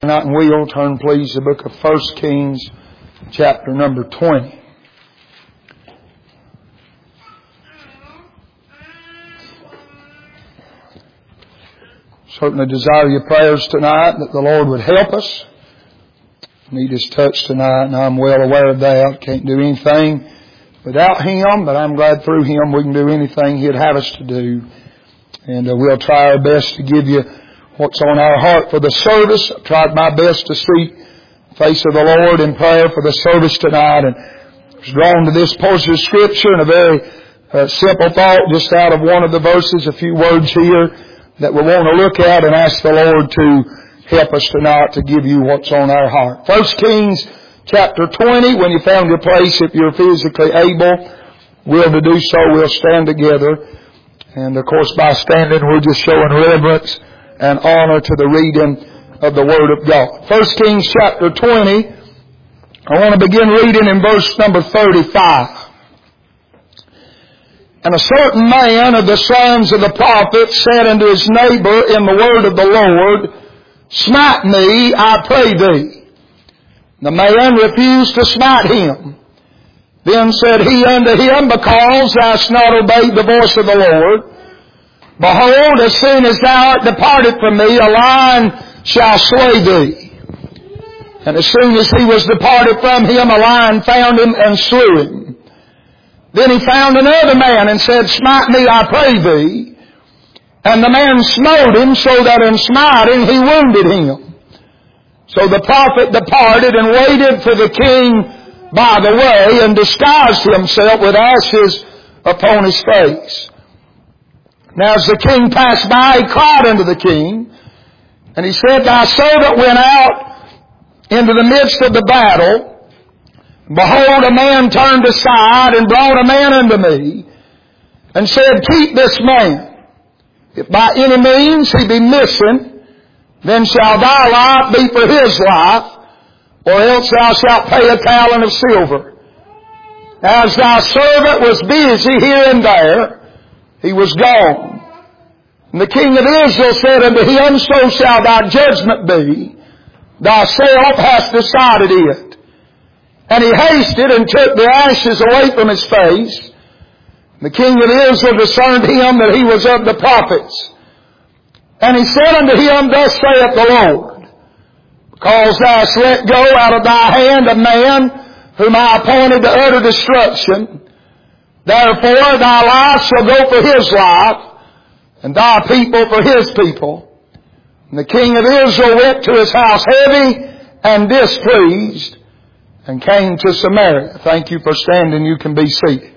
Not in wheel, turn please the book of 1 Kings, chapter number 20. Certainly desire your prayers tonight that the Lord would help us. Need His touch tonight, and I'm well aware of that. Can't do anything without Him, but I'm glad through Him we can do anything He'd have us to do. And we'll try our best to give you what's on our heart for the service. I've tried my best to seek the face of the Lord in prayer for the service tonight, and I was drawn to this portion of Scripture and a very simple thought just out of one of the verses, a few words here that we want to look at and ask the Lord to help us tonight to give you what's on our heart. 1 Kings chapter 20, when you found your place, if you're physically able, will to do so, we'll stand together. And of course by standing we're just showing reverence and honor to the reading of the Word of God. 1 Kings chapter 20, I want to begin reading in verse number 35. And a certain man of the sons of the prophets said unto his neighbor in the word of the Lord, Smite me, I pray thee. The man refused to smite him. Then said he unto him, Because thou hast not obeyed the voice of the Lord, behold, as soon as thou art departed from me, a lion shall slay thee. And as soon as he was departed from him, a lion found him and slew him. Then he found another man and said, Smite me, I pray thee. And the man smote him, so that in smiting he wounded him. So the prophet departed and waited for the king by the way, and disguised himself with ashes upon his face. Now as the king passed by, he cried unto the king, and he said, Thy servant went out into the midst of the battle. Behold, a man turned aside and brought a man unto me, and said, Keep this man. If by any means he be missing, then shall thy life be for his life, or else thou shalt pay a talent of silver. As thy servant was busy here and there, he was gone. And the king of Israel said unto him, So shall thy judgment be. Thyself hast decided it. And he hasted and took the ashes away from his face. The king of Israel discerned him that he was of the prophets. And he said unto him, Thus saith the Lord, Because thou hast let go out of thy hand a man whom I appointed to utter destruction, therefore thy life shall go for his life, and thy people for his people. And the king of Israel went to his house heavy and displeased, and came to Samaria. Thank you for standing. You can be seated.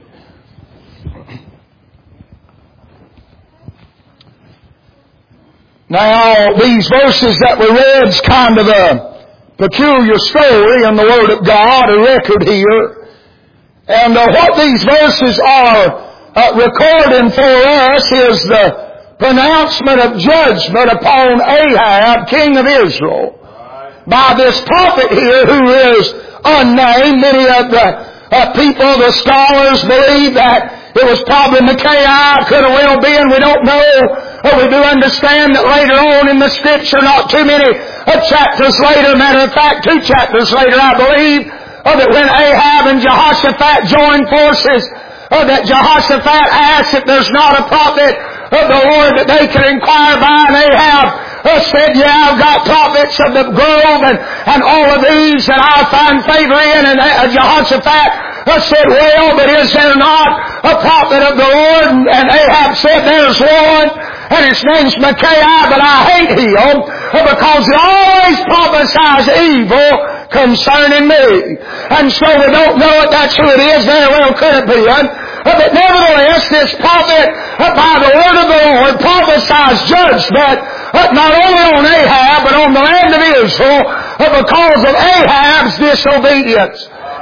Now, these verses that we read is kind of a peculiar story in the Word of God, a record here. And what these verses are recording for us is the pronouncement of judgment upon Ahab, king of Israel, by this prophet here who is unnamed. Many of the people, the scholars, believe that it was probably Micaiah. Could have well been. We don't know. But we do understand that later on in the Scripture, not too many chapters later, matter of fact, 2 chapters later, I believe, that when Ahab and Jehoshaphat joined forces, that Jehoshaphat asked if there's not a prophet of the Lord that they could inquire by, and Ahab said, Yeah, I've got prophets of the grove and all of these that I find favor in. And Jehoshaphat said, Well, but is there not a prophet of the Lord? And Ahab said, There's one, and his name's Micaiah, but I hate him because he always prophesies evil concerning me. And so we don't know if that's who it is. Very well could it be. But nevertheless, this prophet, by the word of the Lord, prophesies judgment not only on Ahab, but on the land of Israel because of Ahab's disobedience.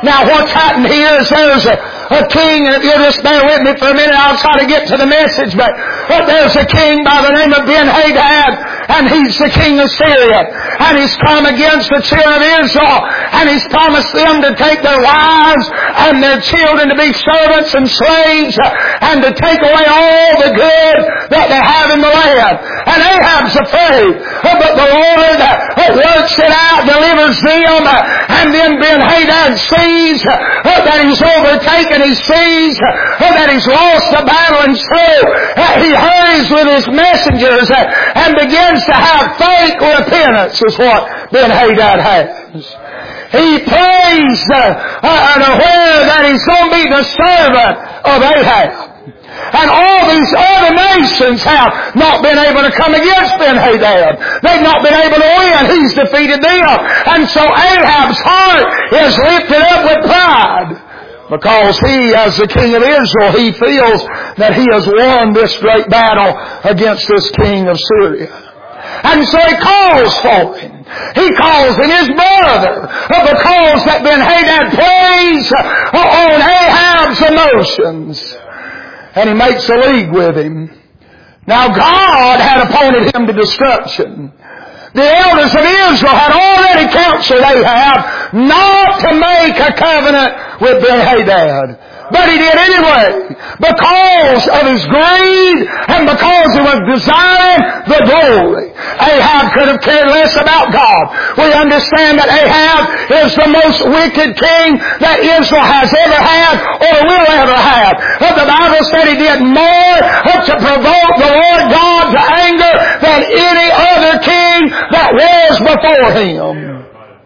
Now what's happened here is there's a king, and if you'll just bear with me for a minute, I'll try to get to the message, but there's a king by the name of Ben-Hadad, and he's the king of Syria, and he's come against the children of Israel, and he's promised them to take their wives and their children to be servants and slaves, and to take away all the good that they have in the land. And Ahab's afraid, but the Lord works it out, delivers them, and then Ben-Hadad sees that he's overtaken. He sees that he's lost the battle, and so he hurries with his messengers and begins to have fake repentance, is what Ben-Hadad has. He prays unaware that he's going to be the servant of Ahab. And all these other nations have not been able to come against Ben-Hadad. They've not been able to win. He's defeated them. And so Ahab's heart is lifted up with pride, because he, as the king of Israel, he feels that he has won this great battle against this king of Syria. And so he calls for him. He calls him his brother, because that Ben-Hadad plays on Ahab's emotions. And he makes a league with him. Now God had appointed him to destruction. The elders of Israel had already counseled Ahab not to make a covenant with Ben-Hadad. But he did anyway, because of his greed and because he was desiring the glory. Ahab could have cared less about God. We understand that Ahab is the most wicked king that Israel has ever had or will ever have. But the Bible said he did more to provoke the Lord God to anger than any other king that was before him.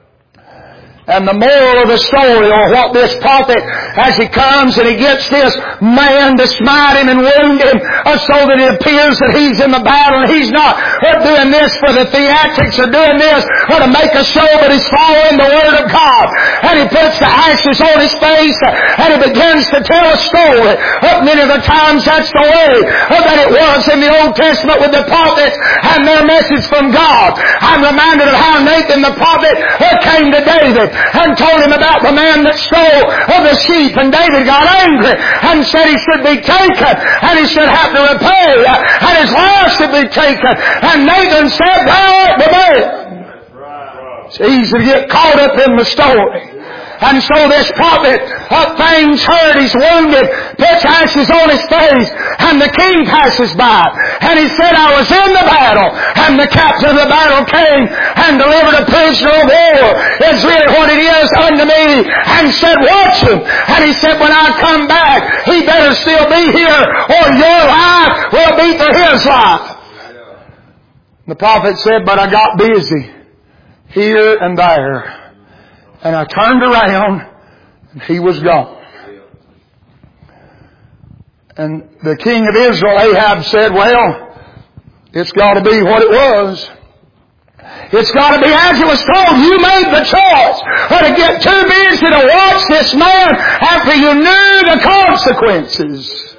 And the moral of the story, or what this prophet, as he comes and he gets this man to smite him and wound him, so that it appears that he's in the battle, and he's not doing this for the theatrics or doing this or to make a show, but he's following the Word of God. And he puts the ashes on his face, and he begins to tell a story. Many of the times that's the way that it was in the Old Testament with the prophets and their message from God. I'm reminded of how Nathan the prophet came to David and told him about the man that stole the sheep, and David got angry and said he should be taken and he should have to repay and his life should be taken. And Nathan said, "Thou art the man." It's easy to get caught up in the story. And so this prophet, things heard, he's wounded, puts ashes on his face, and the king passes by. And he said, "I was in the battle, and the captain of the battle came and delivered a prisoner of war. It's really what it is unto me," and said, "Watch him." And he said, "When I come back, he better still be here, or your life will be for his life." The prophet said, "But I got busy here and there. And I turned around, and he was gone." And the king of Israel, Ahab, said, "Well, it's got to be what it was. It's got to be as it was told. You made the choice to get too busy to watch this man after you knew the consequences."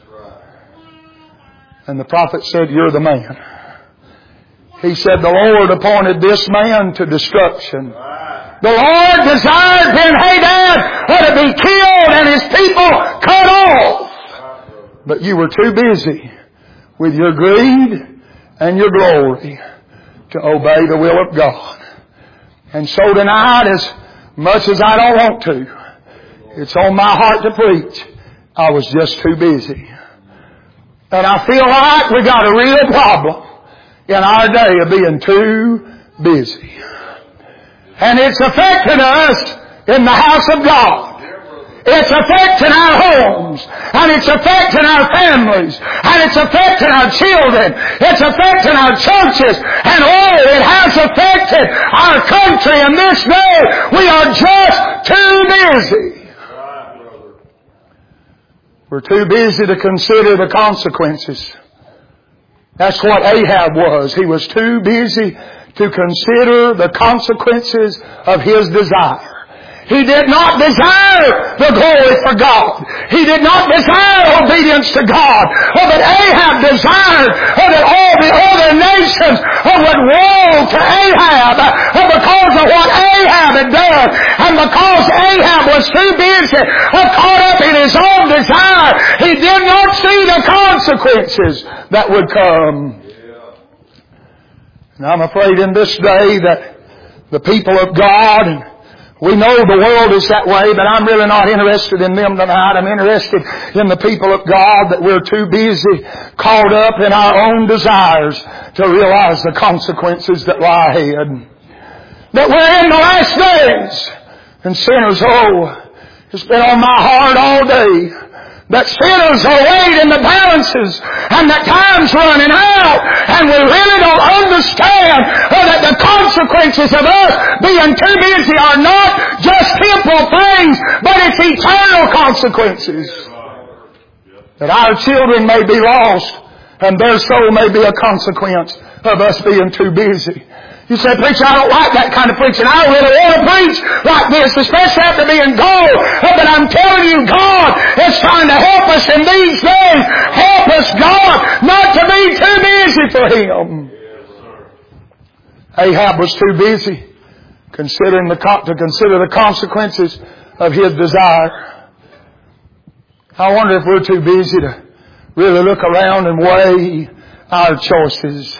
And the prophet said, "You're the man." He said, "The Lord appointed this man to destruction. The Lord desired Ben-Hadad to be killed and his people cut off. But you were too busy with your greed and your glory to obey the will of God." And so tonight, as much as I don't want to, it's on my heart to preach. I was just too busy. And I feel like we got a real problem in our day of being too busy. And it's affecting us in the house of God. It's affecting our homes. And it's affecting our families. And it's affecting our children. It's affecting our churches. And it has affected our country. And this day, we are just too busy. We're too busy to consider the consequences. That's what Ahab was. He was too busy to consider the consequences of his desire. He did not desire the glory for God. He did not desire obedience to God. But Ahab desired that all the other nations would woe to Ahab because of what Ahab had done. And because Ahab was was too busy, caught up in his own desire. He did not see the consequences that would come. And I'm afraid in this day that the people of God, and we know the world is that way, but I'm really not interested in them tonight. I'm interested in the people of God, that we're too busy, caught up in our own desires to realize the consequences that lie ahead. That we're in the last days. And sinners, it's been on my heart all day, that sinners are weighed in the balances and that time's running out, and we really don't understand that the consequences of us being too busy are not just temporal things, but it's eternal consequences. That our children may be lost and their soul may be a consequence of us being too busy. You say, preacher, I don't like that kind of preaching. I really want to preach like this, especially after being gone. But I'm telling you, God is trying to help us in these days. Help us, God, not to be too busy for Him. Ahab was too busy to consider the consequences of his desire. I wonder if we're too busy to really look around and weigh our choices.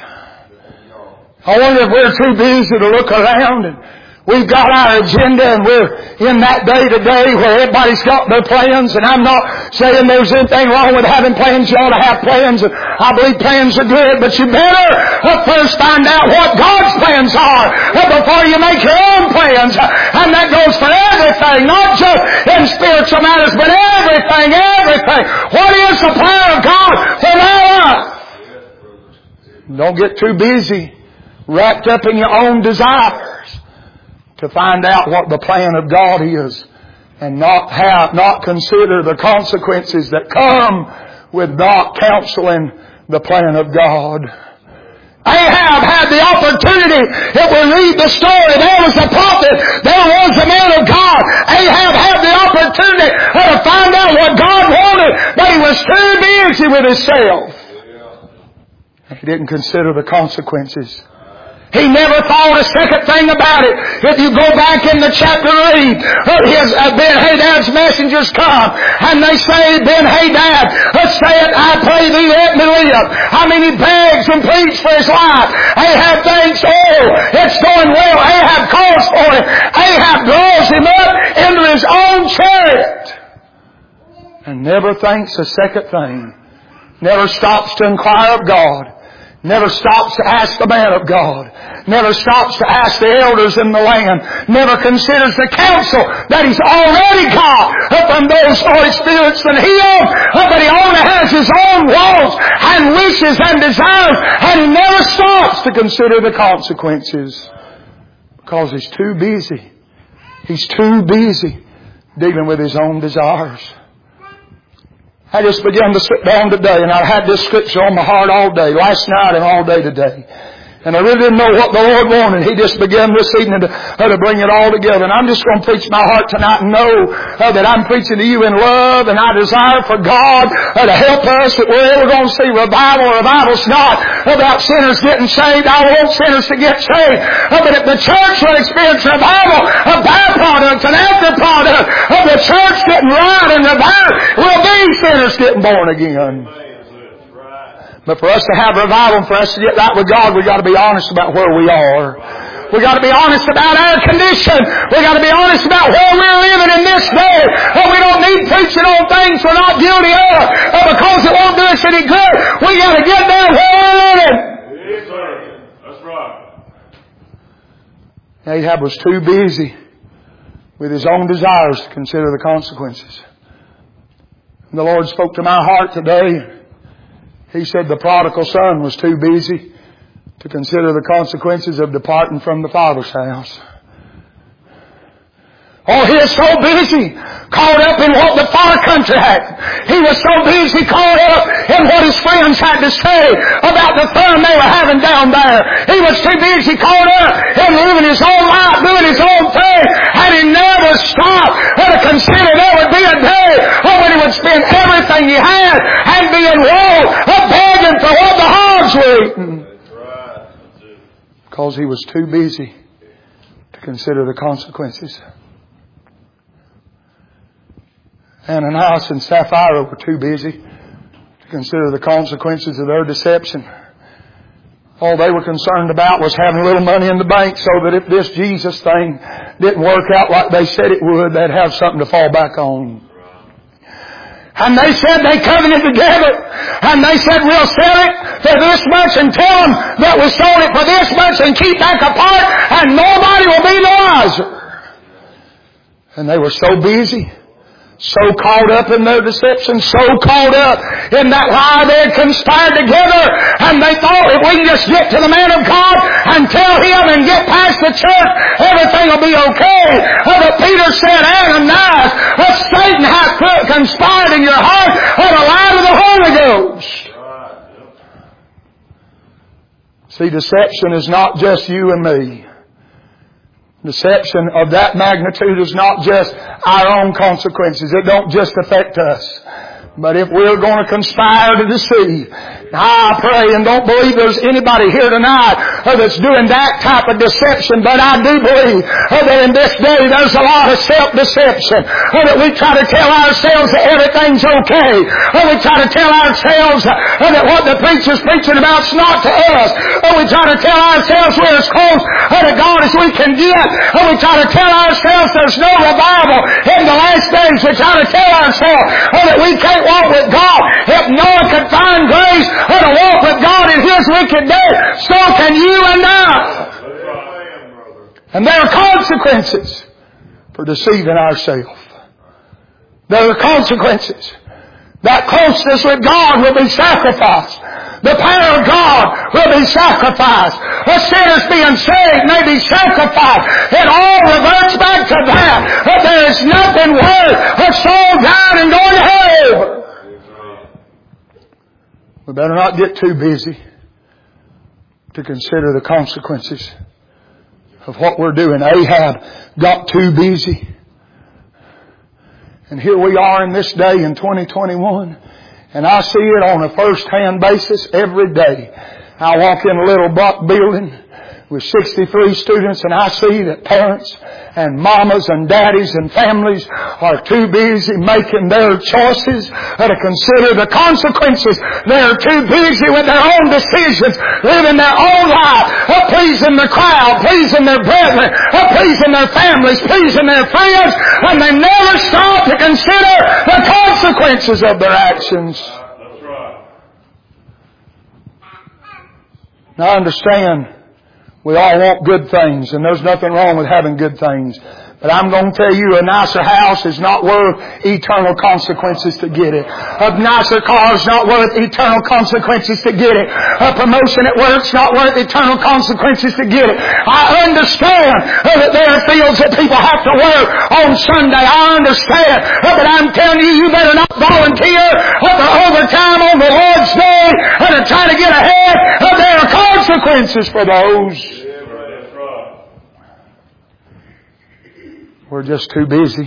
I wonder if we're too busy to look around and we've got our agenda and we're in that day to day where everybody's got their plans. And I'm not saying there's anything wrong with having plans. You ought to have plans. And I believe plans are good. But you better first find out what God's plans are before you make your own plans. And that goes for everything, not just in spiritual matters, but everything. What is the plan of God for my life? Don't get too busy, wrapped up in your own desires, to find out what the plan of God is, and not consider the consequences that come with not counseling the plan of God. Ahab had the opportunity. If we read the story, there was a prophet, there was a man of God. Ahab had the opportunity to find out what God wanted, but he was too busy with himself. He didn't consider the consequences. He never thought a second thing about it. If you go back in the chapter 8, Ben-Hadad's messengers come, and they say, Ben-Hadad, saith, I pray thee, let me live. I mean, he begs and pleads for his life. Ahab thinks, it's going well. Ahab calls for him. Ahab draws him up into his own chariot, and never thinks a second thing. Never stops to inquire of God. Never stops to ask the man of God. Never stops to ask the elders in the land. Never considers the counsel that he's already got from those more experienced than he is. But he only has his own wants and wishes and desires. And he never stops to consider the consequences. Because he's too busy. He's too busy dealing with his own desires. I just began to sit down today, and I had this scripture on my heart all day, last night and all day today. And I really didn't know what the Lord wanted. He just began this evening to bring it all together. And I'm just going to preach my heart tonight and know that I'm preaching to you in love, and I desire for God to help us, that we're ever going to see revival. Revival's not about sinners getting saved. I want sinners to get saved. But if the church will experience revival, a byproduct, an after-product of the church getting right and revived will be sinners getting born again. But for us to have revival, for us to get right with God, we've got to be honest about where we are. We've got to be honest about our condition. We've got to be honest about where we're living in this day. We don't need preaching on things we're not guilty of because it won't do us any good. We've got to get there where we're living. Yes, sir. That's right. Ahab was too busy with his own desires to consider the consequences. And the Lord spoke to my heart today. He said the prodigal son was too busy to consider the consequences of departing from the Father's house. He is so busy, caught up in what the far country had. He was so busy, caught up in what his friends had to say about the fun they were having down there. He was too busy, caught up in living his own life, doing his own thing, and he never stopped to consider there would be a day when he would spend everything he had and be in woe, begging for what the hogs were eating. Because he was too busy to consider the consequences. Ananias and Sapphira were too busy to consider the consequences of their deception. All they were concerned about was having a little money in the bank so that if this Jesus thing didn't work out like they said it would, they'd have something to fall back on. And they said they covenanted together. And they said, we'll sell it for this much and tell them that we sold it for this much and keep back a part and nobody will be the wiser. And they were so busy, so caught up in their deception, so caught up in that lie they had conspired together, and they thought if we can just get to the man of God and tell him and get past the church, everything will be okay. But Peter said, Ananias, Satan hath conspired in your heart of a lie to the Holy Ghost. See, deception is not just you and me. Deception of that magnitude is not just our own consequences. It don't just affect us. But if we're going to conspire to deceive, I pray and don't believe there's anybody here tonight that's doing that type of deception, but I do believe that in this day there's a lot of self-deception. That we try to tell ourselves that everything's okay. We try to tell ourselves that what the preacher's preaching about's not to us. We try to tell ourselves we're as close to God as we can get. We try to tell ourselves there's no revival in the last days. We try to tell ourselves that we can't walk with God. If Noah could find grace to walk with God in his wicked day, so can you and I. And there are consequences for deceiving ourselves. There are consequences. That closeness with God will be sacrificed. The power of God will be sacrificed. A sinner's being saved may be sacrificed. It all reverts back to that. But there is nothing worth a soul dying and going to hell. We better not get too busy to consider the consequences of what we're doing. Ahab got too busy. And here we are in this day in 2021. And I see it on a first-hand basis every day. I walk in a little block building with 63 students and I see that parents and mamas and daddies and families are too busy making their choices to consider the consequences. They're too busy with their own decisions, living their own life, pleasing the crowd, pleasing their brethren, pleasing their families, pleasing their friends, and they never stop to consider the consequences of their actions. That's right. Now I understand we all want good things, and there's nothing wrong with having good things. But I'm going to tell you, a nicer house is not worth eternal consequences to get it. A nicer car is not worth eternal consequences to get it. A promotion at work is not worth eternal consequences to get it. I understand that there are fields that people have to work on Sunday. I understand. But I'm telling you, you better not volunteer for overtime on the Lord's Day to try to get ahead. There are consequences for those. We're just too busy.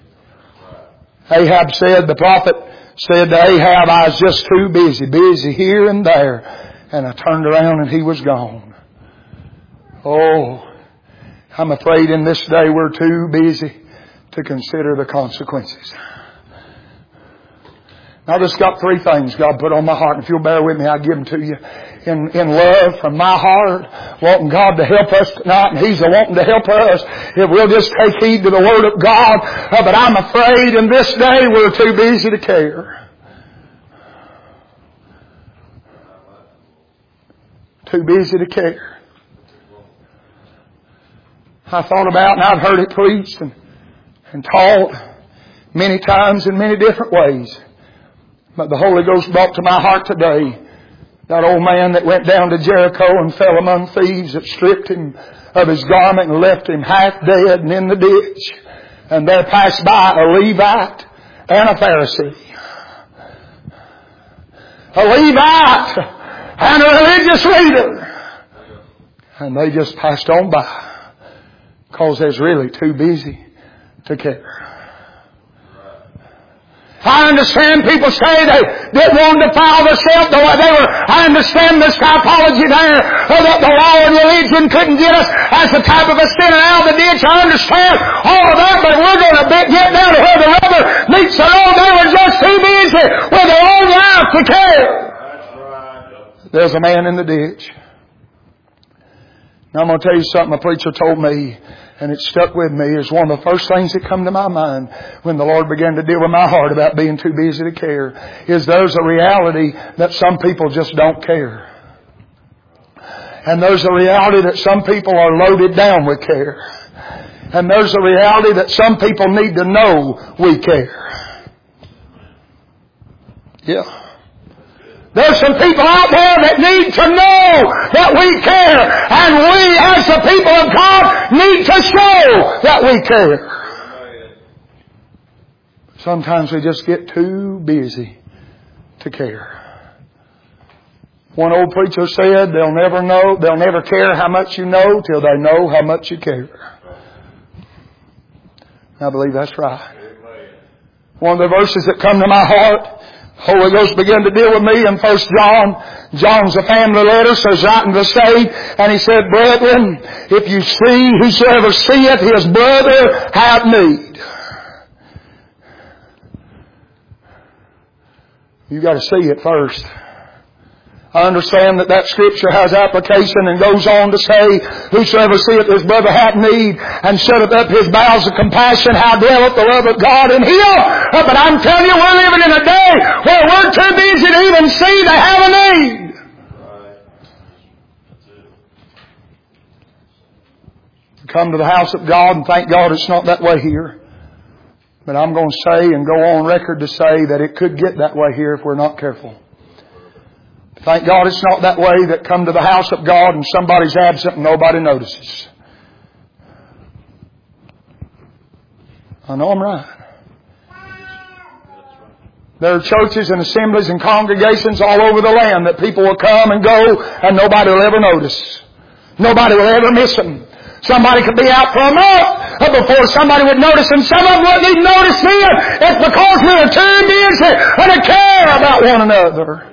Ahab said, the prophet said to Ahab, I was just too busy here and there. And I turned around and he was gone. Oh, I'm afraid in this day we're too busy to consider the consequences. Now, I just got three things God put on my heart. If you'll bear with me, I'll give them to you. In love from my heart, wanting God to help us tonight, and He's wanting to help us if we'll just take heed to the Word of God. But I'm afraid in this day we're too busy to care. Too busy to care. I thought about, and I've heard it preached and taught many times in many different ways. But the Holy Ghost brought to my heart today that old man that went down to Jericho and fell among thieves that stripped him of his garment and left him half dead and in the ditch. And there passed by a Levite and a Pharisee. A Levite and a religious leader. And they just passed on by because they was really too busy to care. I understand people say they didn't want to defile themselves. I understand this typology there that the law and religion couldn't get us as the type of a sinner out of the ditch. I understand all of that, but we're going to get down to where the ever meet so long. They were just too busy with their own life to care. That's right. There's a man in the ditch. Now I'm going to tell you something a preacher told me, and it stuck with me. It's one of the first things that come to my mind when the Lord began to deal with my heart about being too busy to care, is there's a reality that some people just don't care. And there's a reality that some people are loaded down with care. And there's a reality that some people need to know we care. Yeah. There's some people out there that need to know that we care. And we as the people of God need to show that we care. Sometimes we just get too busy to care. One old preacher said, they'll never care how much you know till they know how much you care. I believe that's right. One of the verses that come to my heart, Holy Ghost began to deal with me in 1 John. John's a family letter, so he's writing to the saved. And he said, brethren, if you see whosoever seeth his brother have need. You got to see it first. I understand that scripture has application and goes on to say, whosoever seeth his brother have need and shutteth up his bowels of compassion, how dwelleth the love of God in him. But I'm telling you, we're living in a day where we're too busy to even see they have a need. We come to the house of God, and thank God it's not that way here. But I'm going to say and go on record to say that it could get that way here if we're not careful. Thank God it's not that way that come to the house of God and somebody's absent and nobody notices. I know I'm right. There are churches and assemblies and congregations all over the land that people will come and go and nobody will ever notice. Nobody will ever miss them. Somebody could be out for a month before somebody would notice them. Some of them wouldn't even notice then. It's because we are too busy to care about one another.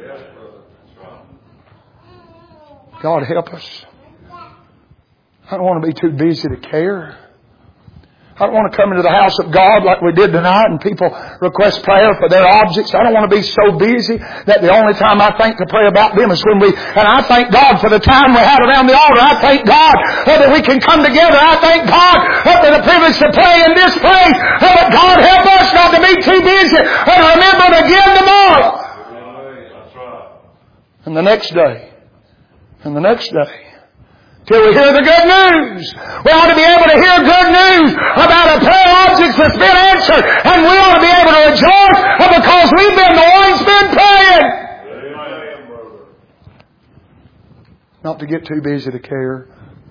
God help us. I don't want to be too busy to care. I don't want to come into the house of God like we did tonight and people request prayer for their objects. I don't want to be so busy that the only time I think to pray about them is when and I thank God for the time we had around the altar. I thank God that we can come together. I thank God for the privilege to pray in this place. But God help us not to be too busy and remember it again tomorrow. That's right. And the next day. And the next day. Till we hear the good news. We ought to be able to hear good news about a prayer object that's been answered. And we ought to be able to rejoice because we've been the ones been praying. Not to get too busy to care.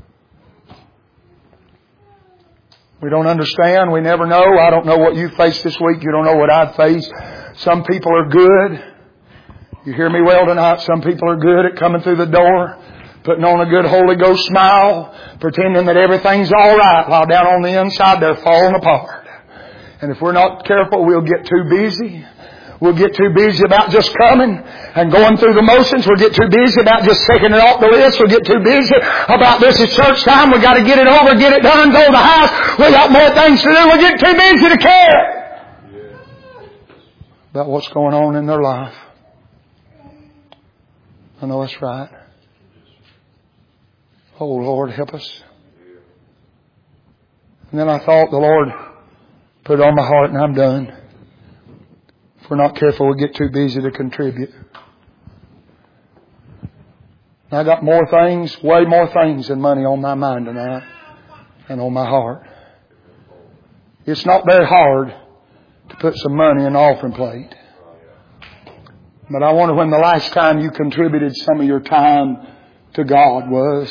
We don't understand. We never know. I don't know what you faced this week. You don't know what I've faced. Some people are good. You hear me well tonight? Some people are good at coming through the door, putting on a good Holy Ghost smile, pretending that everything's all right, while down on the inside they're falling apart. And if we're not careful, we'll get too busy. We'll get too busy about just coming and going through the motions. We'll get too busy about just taking it off the list. We'll get too busy about this is church time. We've got to get it over, get it done, go to the house. We've got more things to do. We'll get too busy to care about what's going on in their life. I know that's right. Oh, Lord, help us. And then I thought the Lord put it on my heart, and I'm done. If we're not careful, we'll get too busy to contribute. And I got more things, way more things than money on my mind tonight and on my heart. It's not very hard to put some money in the offering plate. But I wonder when the last time you contributed some of your time to God was.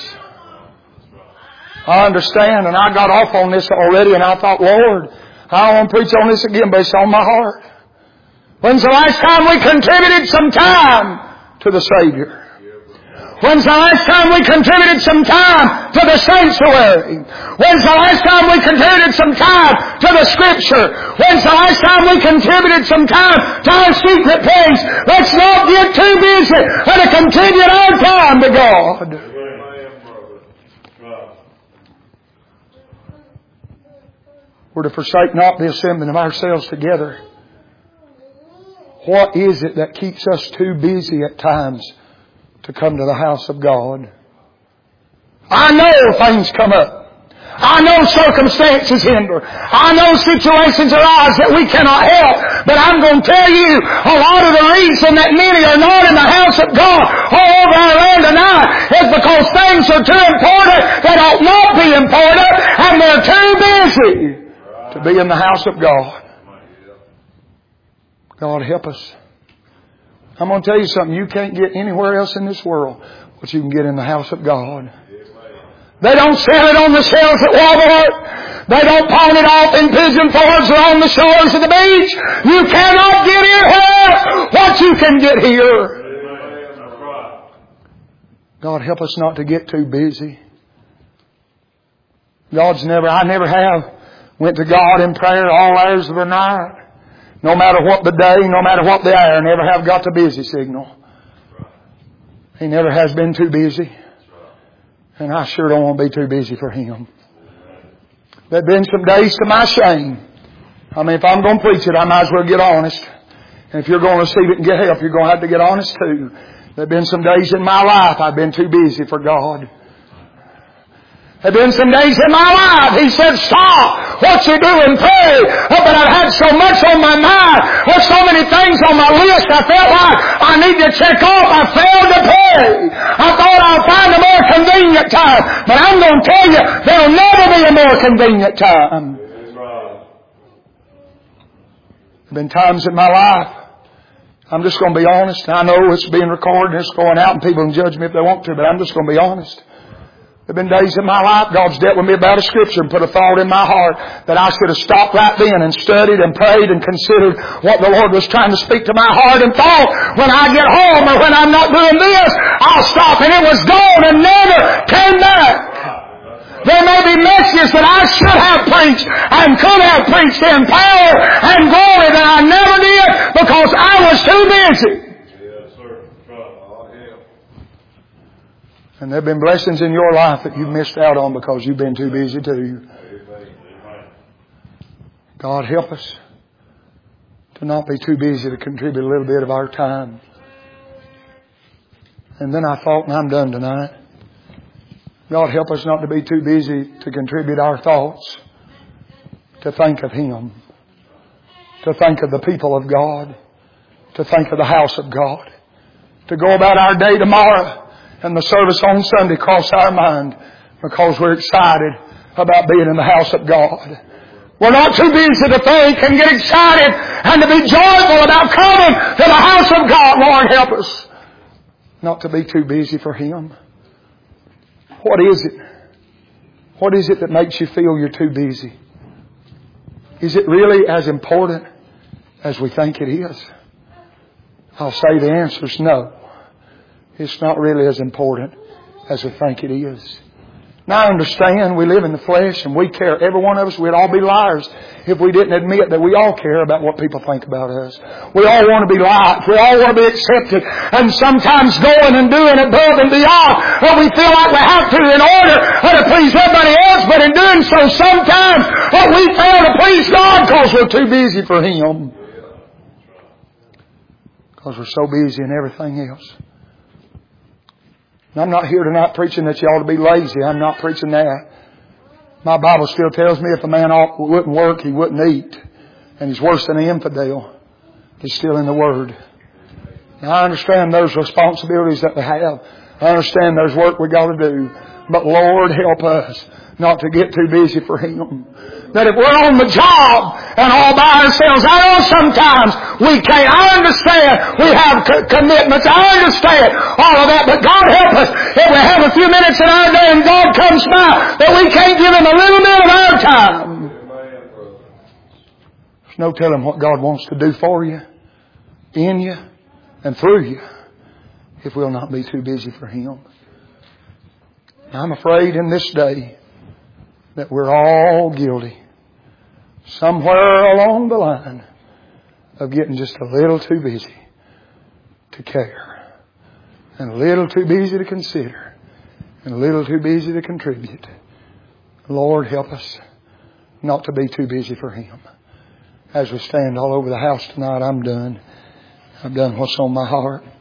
I understand, and I got off on this already, and I thought, Lord, I don't want to preach on this again, but it's on my heart. When's the last time we contributed some time to the Savior? When's the last time we contributed some time to the sanctuary? When's the last time we contributed some time to the Scripture? When's the last time we contributed some time to our secret place? Let's not get too busy and to contribute our time to God. We're to forsake not the assembling of ourselves together. What is it that keeps us too busy at times to come to the house of God? I know things come up. I know circumstances hinder. I know situations arise that we cannot help. But I'm going to tell you, a lot of the reason that many are not in the house of God all over our land tonight is because things are too important that ought not be important, and they're too busy to be in the house of God. God help us. I'm going to tell you something. You can't get anywhere else in this world but you can get in the house of God. They don't sell it on the shelves at Walmart. They don't pawn it off in pigeon forts or on the shores of the beach. You cannot get here what you can get here. God help us not to get too busy. I never have went to God in prayer all hours of the night. No matter what the day, no matter what the hour, never have got the busy signal. He never has been too busy. And I sure don't want to be too busy for Him. There have been some days to my shame. I mean, if I'm going to preach it, I might as well get honest. And if you're going to receive it and get help, you're going to have to get honest too. There have been some days in my life I've been too busy for God. There have been some days in my life He said, stop what you're doing, pray. But I've had so much on my mind, or so many things on my list, I felt like I need to check off. I failed to pray. I thought I'll find a more convenient time. But I'm going to tell you, there'll never be a more convenient time. There have been times in my life, I'm just going to be honest. I know it's being recorded and it's going out and people can judge me if they want to, but I'm just going to be honest. There have been days in my life God's dealt with me about a scripture and put a thought in my heart that I should have stopped right then and studied and prayed and considered what the Lord was trying to speak to my heart, and thought, when I get home or when I'm not doing this, I'll stop. And it was gone and never came back. There may be messages that I should have preached and could have preached in power and glory that I never did because I was too busy. And there have been blessings in your life that you've missed out on because you've been too busy too. God help us to not be too busy to contribute a little bit of our time. And then I thought, and I'm done tonight, God help us not to be too busy to contribute our thoughts, to think of Him, to think of the people of God, to think of the house of God, to go about our day tomorrow and the service on Sunday cross our mind because we're excited about being in the house of God. We're not too busy to think and get excited and to be joyful about coming to the house of God. Lord, help us not to be too busy for Him. What is it? What is it that makes you feel you're too busy? Is it really as important as we think it is? I'll say the answer is no. It's not really as important as we think it is. Now I understand we live in the flesh and we care. Every one of us, we'd all be liars if we didn't admit that we all care about what people think about us. We all want to be liked. We all want to be accepted. And sometimes going and doing above and beyond what we feel like we have to in order to please everybody else. But in doing so, sometimes we fail to please God because we're too busy for Him. Because we're so busy in everything else. And I'm not here tonight preaching that you ought to be lazy. I'm not preaching that. My Bible still tells me if a man wouldn't work, he wouldn't eat. And he's worse than an infidel. He's still in the Word. Now I understand there's responsibilities that we have. I understand there's work we got to do. But Lord, help us not to get too busy for Him. That if we're on the job and all by ourselves, I know sometimes we can't. I understand we have commitments. I understand all of that. But God help us if we have a few minutes in our day and God comes by that we can't give Him a little bit of our time. There's no telling what God wants to do for you, in you, and through you if we'll not be too busy for Him. I'm afraid in this day that we're all guilty somewhere along the line of getting just a little too busy to care, and a little too busy to consider, and a little too busy to contribute. Lord, help us not to be too busy for Him. As we stand all over the house tonight, I'm done. I've done what's on my heart.